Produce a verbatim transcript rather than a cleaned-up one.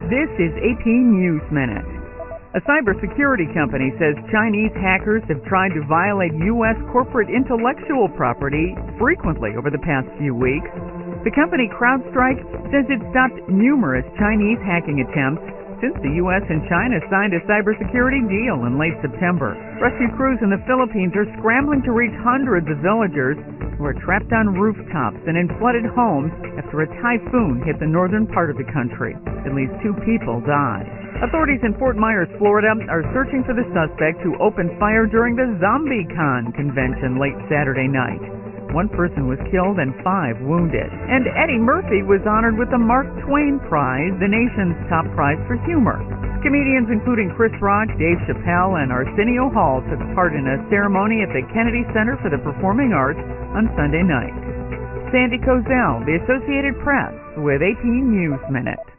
This is eighteen News Minute. A cybersecurity company says Chinese hackers have tried to violate U S corporate intellectual property frequently over the past few weeks. The company CrowdStrike says it stopped numerous Chinese hacking attempts since the U S and China signed a cybersecurity deal in late September. Rescue crews in the Philippines are scrambling to reach hundreds of villagers who are trapped on rooftops and in flooded homes after a typhoon hit the northern part of the country. At least two people died. Authorities in Fort Myers, Florida, are searching for the suspect who opened fire during the ZombieCon convention late Saturday night. One person was killed and five wounded. And Eddie Murphy was honored with the Mark Twain Prize, the nation's top prize for humor. Comedians including Chris Rock, Dave Chappelle, and Arsenio Hall took part in a ceremony at the Kennedy Center for the Performing Arts on Sunday night. Sandy Kozel, The Associated Press, with eighteen News Minute.